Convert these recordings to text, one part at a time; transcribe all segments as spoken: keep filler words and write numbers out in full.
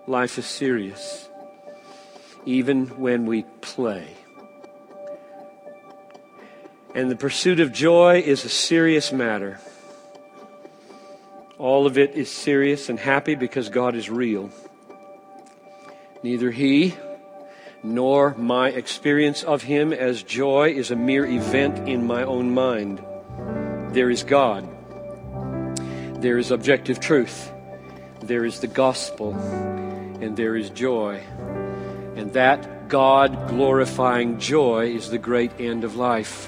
life is serious, even when we play. And the pursuit of joy is a serious matter. All of it is serious and happy because God is real. Neither He nor my experience of Him as joy is a mere event in my own mind. There is God. There is objective truth. There is the gospel. And there is joy. And that God-glorifying joy is the great end of life.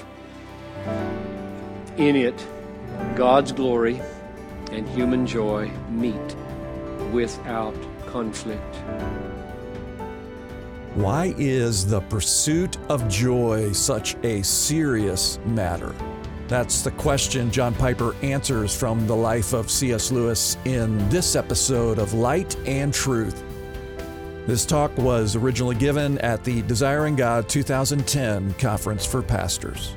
In it, God's glory and human joy meet without conflict. Why is the pursuit of joy such a serious matter? That's the question John Piper answers from the life of C S Lewis in this episode of Light and Truth. This talk was originally given at the Desiring God two thousand ten Conference for Pastors.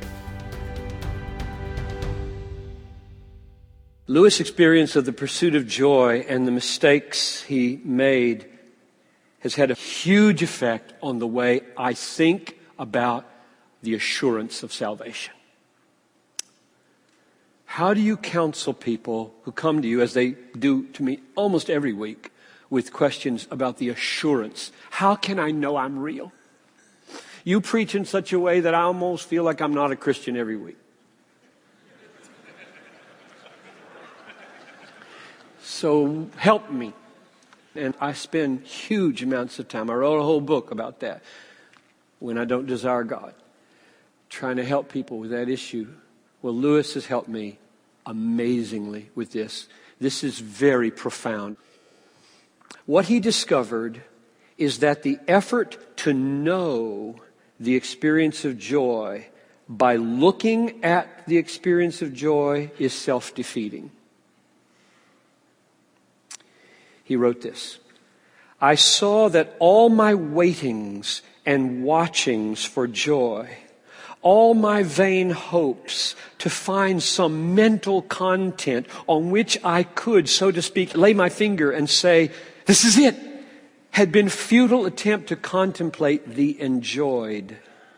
Lewis' experience of the pursuit of joy and the mistakes he made has had a huge effect on the way I think about the assurance of salvation. How do you counsel people who come to you, as they do to me almost every week, with questions about the assurance? How can I know I'm real? You preach in such a way that I almost feel like I'm not a Christian every week. So help me. And I spend huge amounts of time. I wrote a whole book about that. When I don't desire God. Trying to help people with that issue. Well, Lewis has helped me amazingly with this. This is very profound. What he discovered is that the effort to know the experience of joy by looking at the experience of joy is self-defeating. He wrote this: I saw that all my waitings and watchings for joy, all my vain hopes to find some mental content on which I could, so to speak, lay my finger and say, this is it, had been futile attempt to contemplate the enjoyed.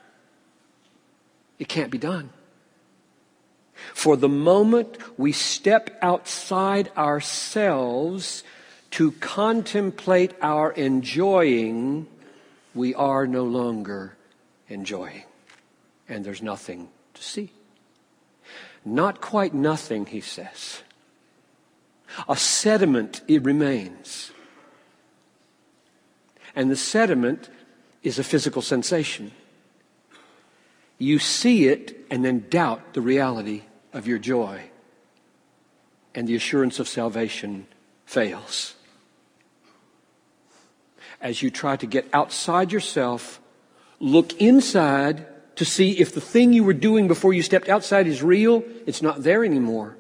It can't be done. For the moment we step outside ourselves to contemplate our enjoying, we are no longer enjoying. And there's nothing to see. Not quite nothing, he says. A sediment, it remains. And the sediment is a physical sensation. You see it and then doubt the reality of your joy. And the assurance of salvation fails. As you try to get outside yourself, look inside to see if the thing you were doing before you stepped outside is real, it's not there anymore.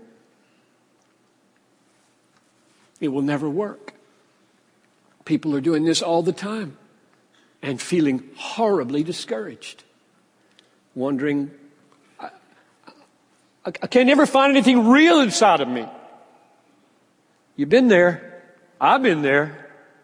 It will never work. People are doing this all the time and feeling horribly discouraged. Wondering, I, I, I can never find anything real inside of me. You've been there. I've been there.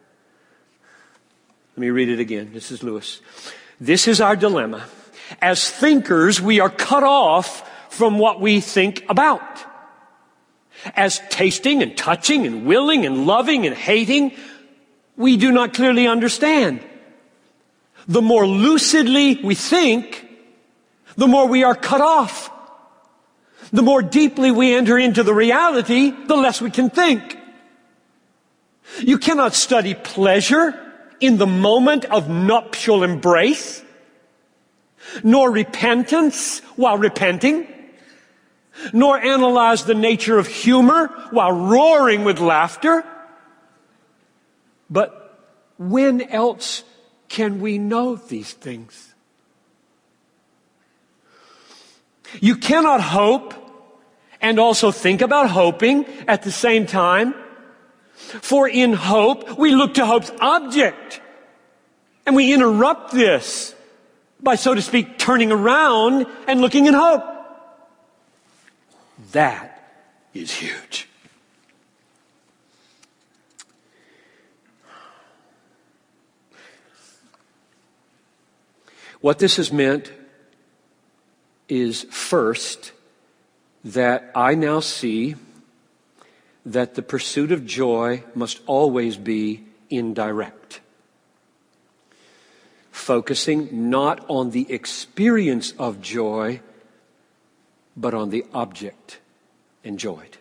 Let me read it again. This is Lewis. This is our dilemma. As thinkers, we are cut off from what we think about. As tasting and touching and willing and loving and hating, we do not clearly understand. The more lucidly we think, the more we are cut off. The more deeply we enter into the reality, the less we can think. You cannot study pleasure in the moment of nuptial embrace, nor repentance while repenting, nor analyze the nature of humor while roaring with laughter. But when else can we know these things? You cannot hope and also think about hoping at the same time. For in hope, we look to hope's object. And we interrupt this by, so to speak, turning around and looking in hope. That is huge. What this has meant is, first, that I now see that the pursuit of joy must always be indirect. Focusing not on the experience of joy, but on the object enjoyed.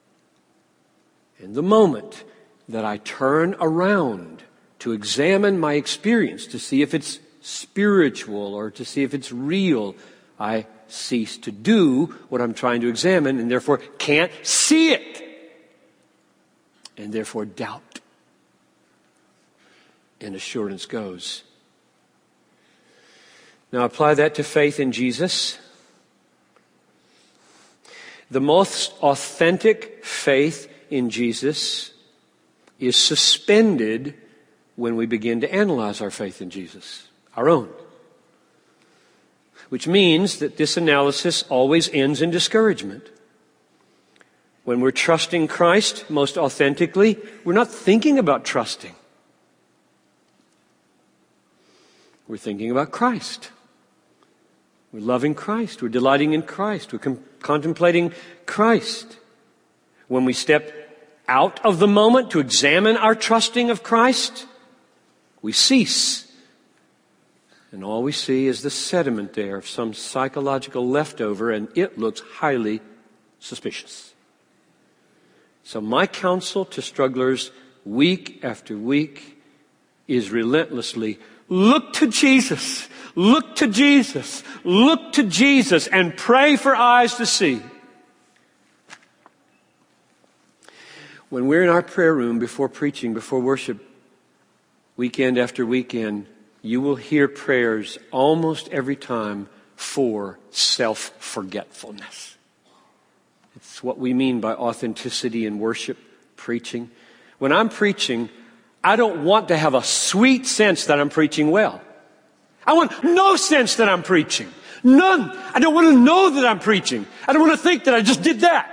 In the moment that I turn around to examine my experience, to see if it's spiritual or to see if it's real, I cease to do what I'm trying to examine and therefore can't see it. And therefore doubt and assurance goes. Now apply that to faith in Jesus. The most authentic faith in Jesus is suspended when we begin to analyze our faith in Jesus, our own. Which means that this analysis always ends in discouragement. When we're trusting Christ most authentically, we're not thinking about trusting. We're thinking about Christ. We're loving Christ. We're delighting in Christ. We're com- contemplating Christ. When we step out of the moment to examine our trusting of Christ, we cease. And all we see is the sediment there of some psychological leftover, and it looks highly suspicious. So my counsel to strugglers week after week is relentlessly, look to Jesus, look to Jesus, look to Jesus, and pray for eyes to see. When we're in our prayer room before preaching, before worship, weekend after weekend, you will hear prayers almost every time for self-forgetfulness. It's what we mean by authenticity in worship, preaching. When I'm preaching, I don't want to have a sweet sense that I'm preaching well. I want no sense that I'm preaching. None. I don't want to know that I'm preaching. I don't want to think that I just did that.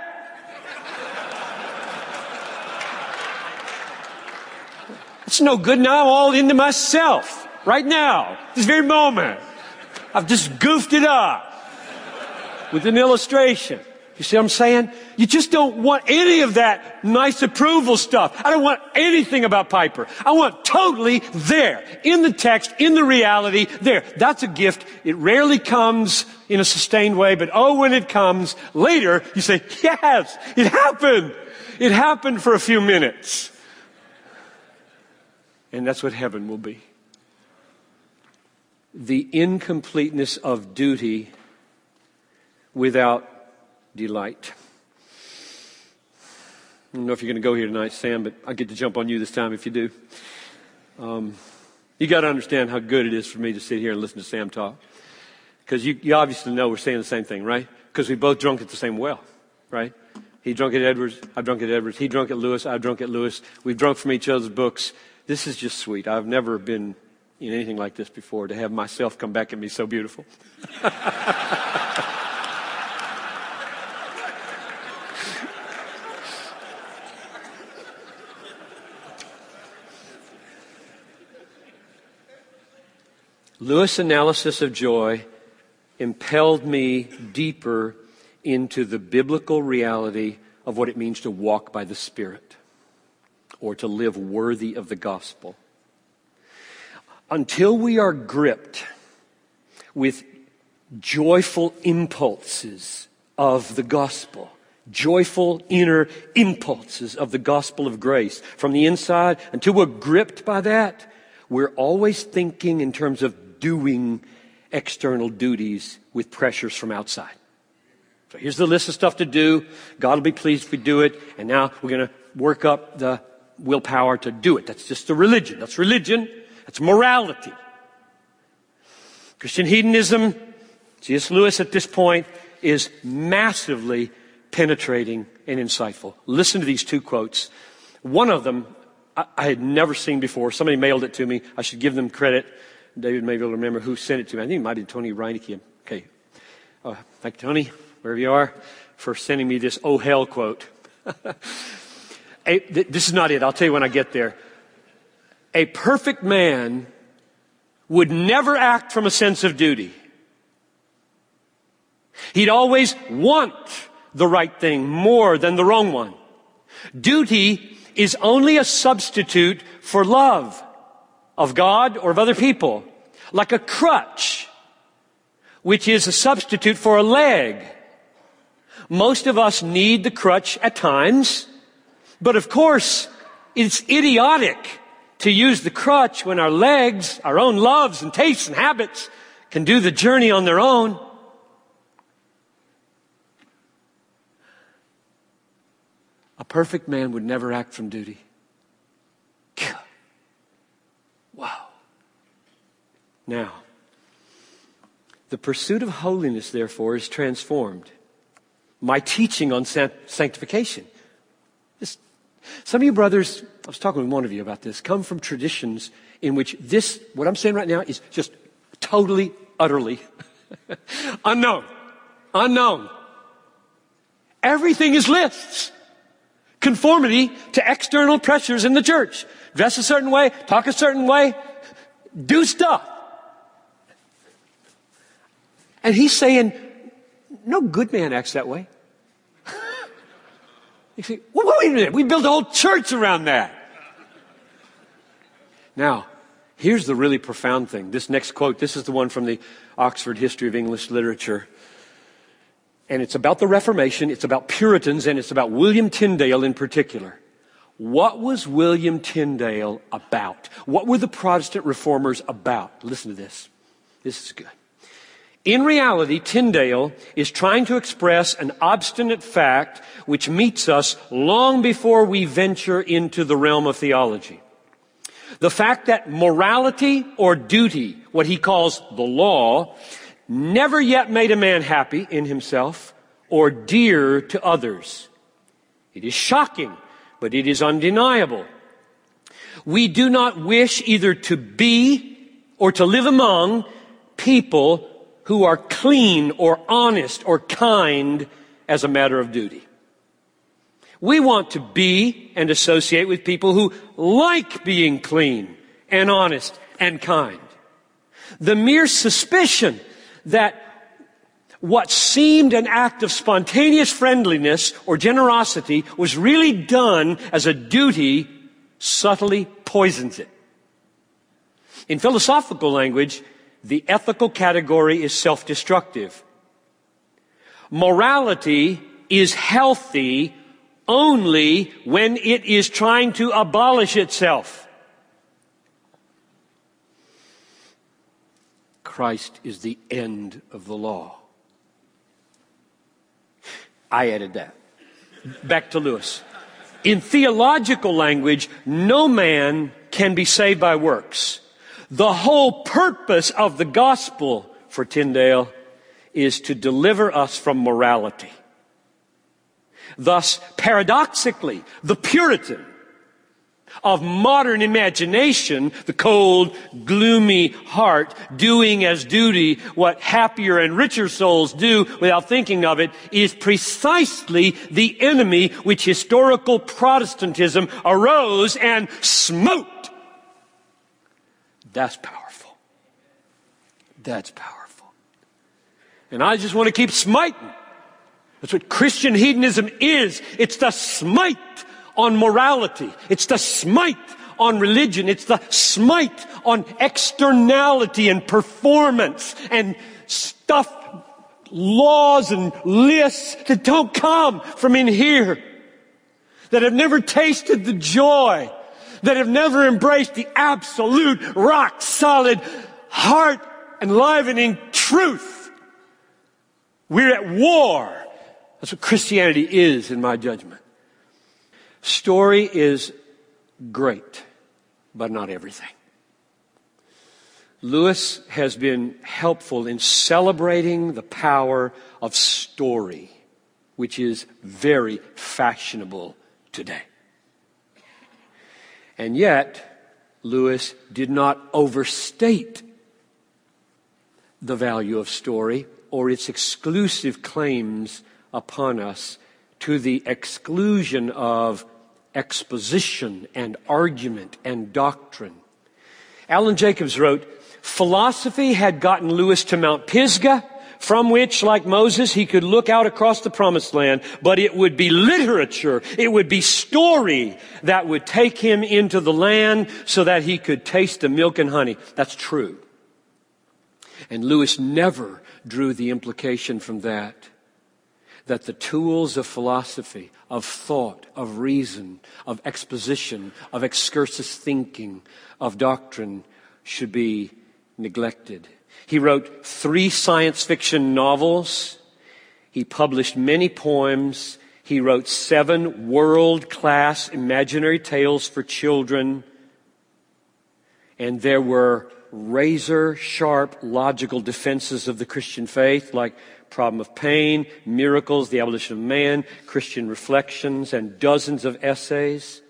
It's no good now. I'm all into myself right now, this very moment. I've just goofed it up with an illustration. You see what I'm saying? You just don't want any of that nice approval stuff. I don't want anything about Piper. I want totally there, in the text, in the reality, there. That's a gift. It rarely comes in a sustained way, but oh, when it comes later, you say, yes, it happened. It happened for a few minutes. And that's what heaven will be. The incompleteness of duty without delight. I don't know if you're going to go here tonight, Sam, but I get to jump on you this time if you do. Um, you got to understand how good it is for me to sit here and listen to Sam talk. Because you, you obviously know we're saying the same thing, right? Because we both drunk at the same well, right? He drunk at Edwards, I drunk at Edwards. He drunk at Lewis, I drunk at Lewis. We've drunk from each other's books. This is just sweet. I've never been in anything like this before, to have myself come back at me so beautiful. Lewis' analysis of joy impelled me deeper into the biblical reality of what it means to walk by the Spirit or to live worthy of the gospel. Until we are gripped with joyful impulses of the gospel, joyful inner impulses of the gospel of grace from the inside, until we're gripped by that, we're always thinking in terms of doing external duties with pressures from outside. So here's the list of stuff to do. God will be pleased if we do it. And now we're going to work up the willpower to do it. That's just the religion. That's religion. That's morality. Christian hedonism, C S Lewis at this point, is massively penetrating and insightful. Listen to these two quotes. One of them I, I had never seen before. Somebody mailed it to me. I should give them credit. David may be able to remember who sent it to me. I think it might have been Tony Reineke. Okay. Uh, thank you, Tony, wherever you are, for sending me this oh hell quote. A, th- this is not it. I'll tell you when I get there. A perfect man would never act from a sense of duty. He'd always want the right thing more than the wrong one. Duty is only a substitute for love of God or of other people, like a crutch, which is a substitute for a leg. Most of us need the crutch at times, but of course, it's idiotic to use the crutch when our legs, our own loves and tastes and habits can do the journey on their own. A perfect man would never act from duty. Wow. Now, the pursuit of holiness, therefore, is transformed. My teaching on sanctification. This, some of you brothers, I was talking with one of you about this, come from traditions in which this, what I'm saying right now, is just totally, utterly unknown. Unknown. Everything is lists. Conformity to external pressures in the church. Dress a certain way, talk a certain way, do stuff. And he's saying, no good man acts that way. You say, well, wait a minute, we built a whole church around that. Now, here's the really profound thing. This next quote, this is the one from the Oxford History of English Literature. And it's about the Reformation, it's about Puritans, and it's about William Tyndale in particular. What was William Tyndale about? What were the Protestant reformers about? Listen to this. This is good. In reality, Tyndale is trying to express an obstinate fact which meets us long before we venture into the realm of theology. The fact that morality or duty, what he calls the law, never yet made a man happy in himself or dear to others. It is shocking, but it is undeniable. We do not wish either to be or to live among people who are clean or honest or kind as a matter of duty. We want to be and associate with people who like being clean and honest and kind. The mere suspicion that what seemed an act of spontaneous friendliness or generosity was really done as a duty subtly poisons it. In philosophical language, the ethical category is self-destructive. Morality is healthy only when it is trying to abolish itself. Christ is the end of the law. I added that. Back to Lewis. In theological language, no man can be saved by works. The whole purpose of the gospel for Tyndale is to deliver us from morality. Thus, paradoxically, the Puritan of modern imagination, the cold, gloomy heart, doing as duty what happier and richer souls do without thinking of it, is precisely the enemy which historical Protestantism arose and smote. That's powerful. That's powerful. And I just want to keep smiting. That's what Christian hedonism is. It's the smite on morality. It's the smite on religion. It's the smite on externality and performance and stuff, laws and lists that don't come from in here, that have never tasted the joy, that have never embraced the absolute, rock-solid, heart-enlivening truth. We're at war. That's what Christianity is, in my judgment. Story is great, but not everything. Lewis has been helpful in celebrating the power of story, which is very fashionable today. And yet, Lewis did not overstate the value of story or its exclusive claims upon us to the exclusion of exposition and argument and doctrine. Alan Jacobs wrote, Philosophy had gotten Lewis to Mount Pisgah, from which, like Moses, he could look out across the promised land, but it would be literature, it would be story that would take him into the land so that he could taste the milk and honey. That's true. And Lewis never drew the implication from that, that the tools of philosophy, of thought, of reason, of exposition, of excursus thinking, of doctrine should be neglected. He wrote three science fiction novels. He published many poems. He wrote seven world-class imaginary tales for children. And there were razor-sharp logical defenses of the Christian faith, like Problem of Pain, Miracles, The Abolition of Man, Christian Reflections, and dozens of essays.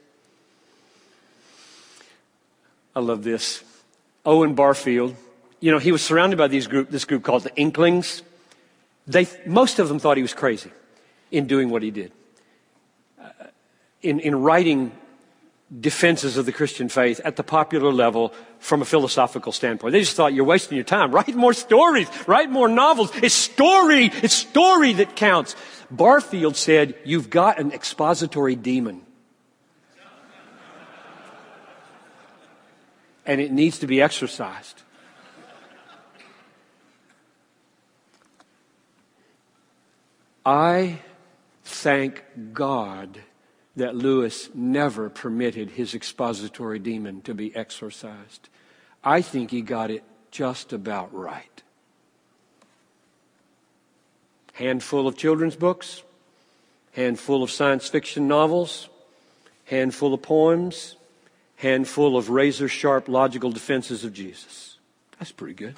I love this. Owen Barfield, you know, he was surrounded by these group, this group called the Inklings. They, most of them thought he was crazy in doing what he did. Uh, in, in writing defenses of the Christian faith at the popular level from a philosophical standpoint. They just thought, you're wasting your time. Write more stories. Write more novels. It's story. It's story that counts. Barfield said, you've got an expository demon. And it needs to be exorcised. I thank God that Lewis never permitted his expository demon to be exorcised. I think he got it just about right. Handful of children's books, handful of science fiction novels, handful of poems, handful of razor-sharp logical defenses of Jesus. That's pretty good.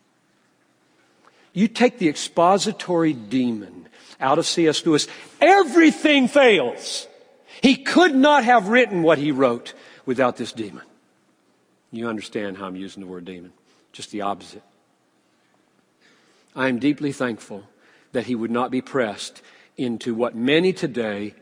You take the expository demon out of C S Lewis, everything fails. He could not have written what he wrote without this demon. You understand how I'm using the word demon. Just the opposite. I am deeply thankful that he would not be pressed into what many today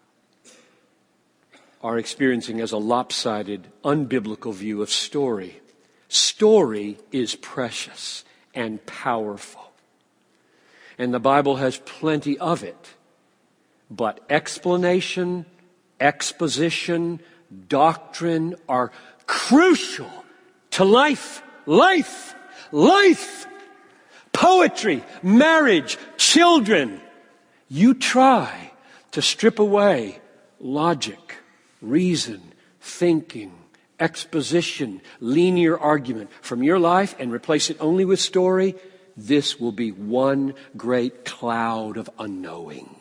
are experiencing as a lopsided, unbiblical view of story. Story is precious and powerful. And the Bible has plenty of it. But explanation, exposition, doctrine are crucial to life. Life! Life! Poetry, marriage, children. You try to strip away logic, reason, thinking, exposition, linear argument from your life and replace it only with story, this will be one great cloud of unknowing.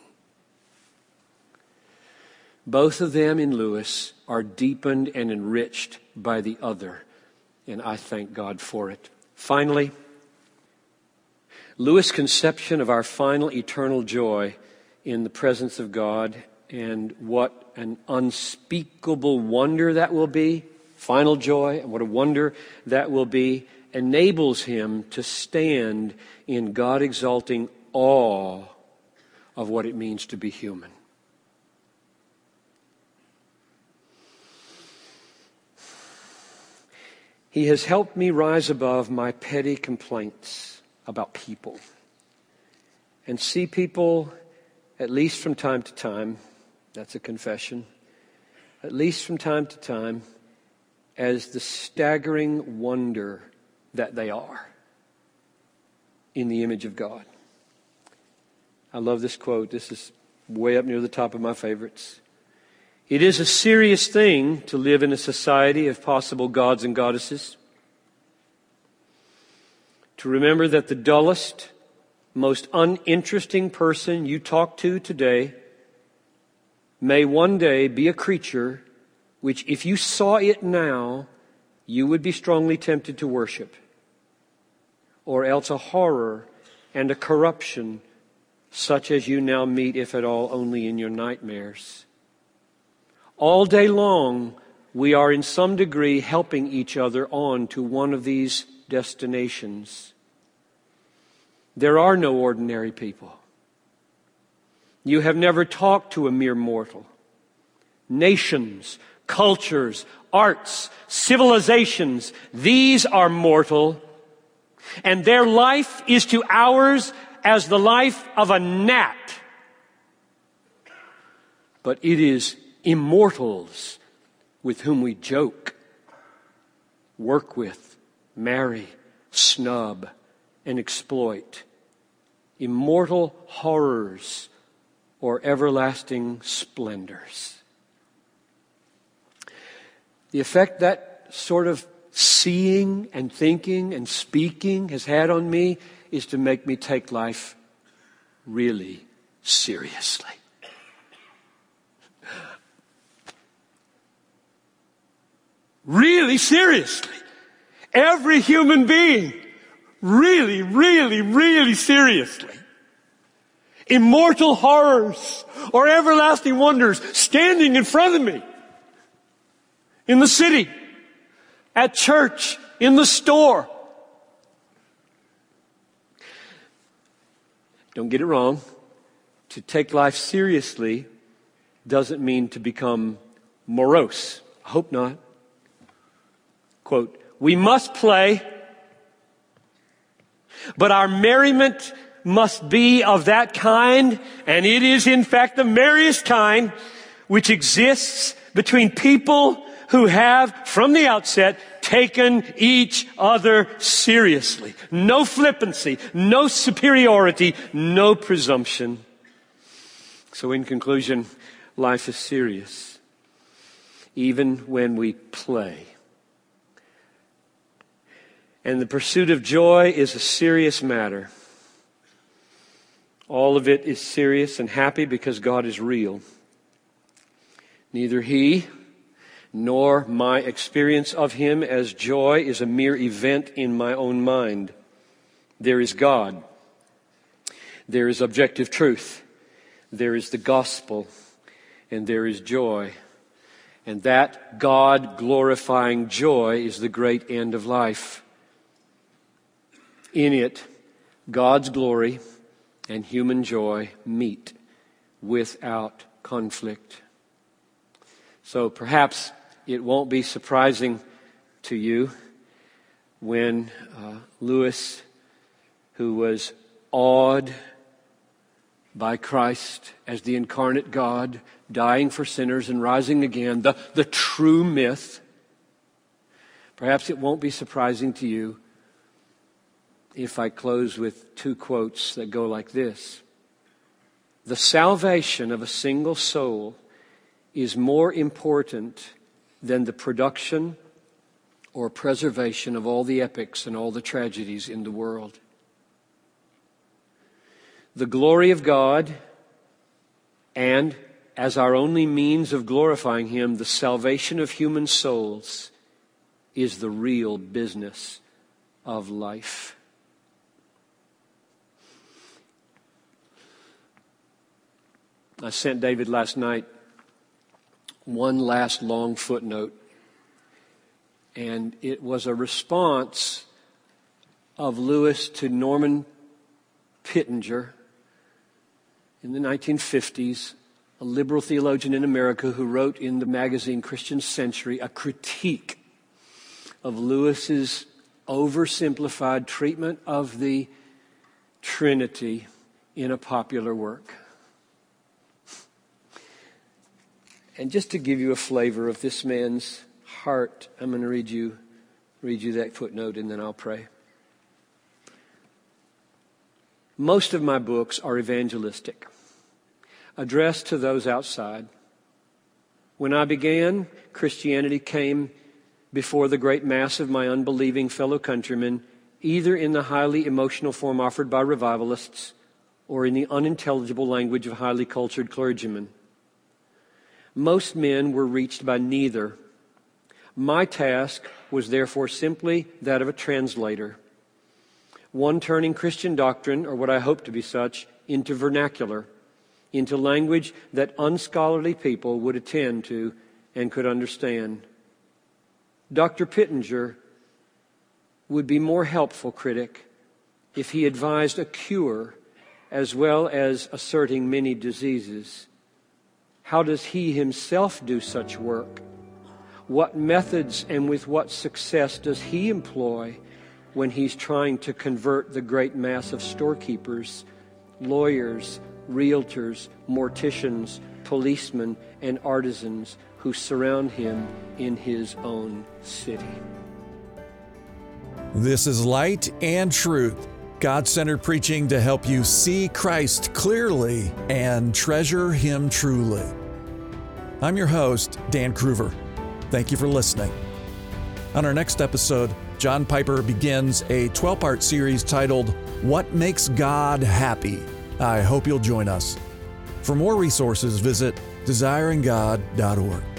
Both of them in Lewis are deepened and enriched by the other, and I thank God for it. Finally, Lewis' conception of our final eternal joy in the presence of God and what an unspeakable wonder that will be, final joy, and what a wonder that will be, enables him to stand in God-exalting awe of what it means to be human. He has helped me rise above my petty complaints about people and see people, at least from time to time, that's a confession, at least from time to time, as the staggering wonder that they are in the image of God. I love this quote. This is way up near the top of my favorites. It is a serious thing to live in a society of possible gods and goddesses. To remember that the dullest, most uninteresting person you talk to today may one day be a creature which, if you saw it now, you would be strongly tempted to worship, or else a horror and a corruption such as you now meet, if at all, only in your nightmares. All day long, we are in some degree helping each other on to one of these destinations. There are no ordinary people. You have never talked to a mere mortal. Nations, cultures, arts, civilizations, these are mortal, and their life is to ours as the life of a gnat. But it is immortals with whom we joke, work with, marry, snub, and exploit. Immortal horrors or everlasting splendors. The effect that sort of seeing and thinking and speaking has had on me is to make me take life really seriously. Really seriously. Every human being, really, really, really seriously. Immortal horrors or everlasting wonders standing in front of me. In the city, at church, in the store. Don't get it wrong. To take life seriously doesn't mean to become morose. I hope not. Quote, we must play, but our merriment must be of that kind, and it is in fact the merriest kind, which exists between people who have, from the outset, taken each other seriously. No flippancy, no superiority, no presumption. So in conclusion, life is serious, even when we play. And the pursuit of joy is a serious matter. All of it is serious and happy because God is real. Neither He nor my experience of Him as joy is a mere event in my own mind. There is God. There is objective truth. There is the gospel. And there is joy. And that God-glorifying joy is the great end of life. In it, God's glory and human joy meet without conflict. So perhaps it won't be surprising to you when uh, Lewis, who was awed by Christ as the incarnate God, dying for sinners and rising again, the, the true myth, perhaps it won't be surprising to you if I close with two quotes that go like this. The salvation of a single soul is more important than the production or preservation of all the epics and all the tragedies in the world. The glory of God, and as our only means of glorifying Him, the salvation of human souls is the real business of life. I sent David last night one last long footnote, and it was a response of Lewis to Norman Pittenger in the nineteen fifties, a liberal theologian in America who wrote in the magazine Christian Century a critique of Lewis's oversimplified treatment of the Trinity in a popular work. And just to give you a flavor of this man's heart, I'm going to read you, read you that footnote, and then I'll pray. Most of my books are evangelistic, addressed to those outside. When I began, Christianity came before the great mass of my unbelieving fellow countrymen, either in the highly emotional form offered by revivalists or in the unintelligible language of highly cultured clergymen. Most men were reached by neither. My task was therefore simply that of a translator, one turning Christian doctrine, or what I hope to be such, into vernacular, into language that unscholarly people would attend to and could understand. Doctor Pittenger would be more helpful critic if he advised a cure as well as asserting many diseases. How does he himself do such work? What methods and with what success does he employ when he's trying to convert the great mass of storekeepers, lawyers, realtors, morticians, policemen, and artisans who surround him in his own city? This is Light and Truth, God-centered preaching to help you see Christ clearly and treasure Him truly. I'm your host, Dan Kruver. Thank you for listening. On our next episode, John Piper begins a twelve-part series titled, What Makes God Happy? I hope you'll join us. For more resources, visit desiring god dot org.